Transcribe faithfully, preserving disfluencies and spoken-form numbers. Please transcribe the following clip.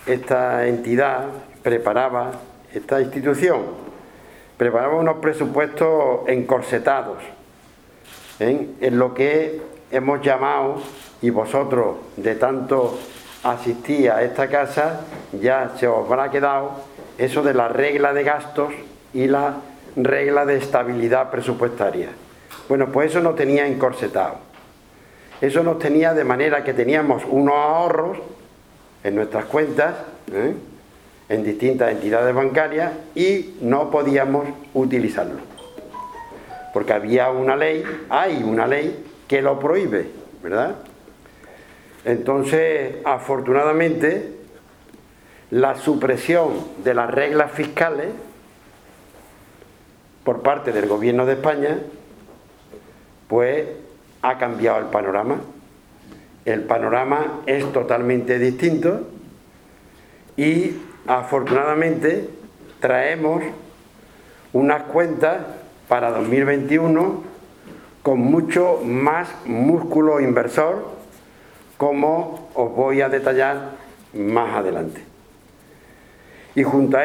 esta entidad preparaba, esta institución, preparaba unos presupuestos encorsetados, ¿eh? en lo que hemos llamado, y vosotros de tanto asistir a esta casa, ya se os habrá quedado eso de la regla de gastos y la regla de estabilidad presupuestaria. Bueno, pues eso nos tenía encorsetado. Eso nos tenía de manera que teníamos unos ahorros en nuestras cuentas, ¿eh? en distintas entidades bancarias, y no podíamos utilizarlos. Porque había una ley, hay una ley que lo prohíbe, ¿verdad? Entonces, afortunadamente, la supresión de las reglas fiscales por parte del Gobierno de España, pues ha cambiado el panorama. El panorama es totalmente distinto y afortunadamente traemos unas cuentas para dos mil veintiuno con mucho más músculo inversor, como os voy a detallar más adelante. Y junto a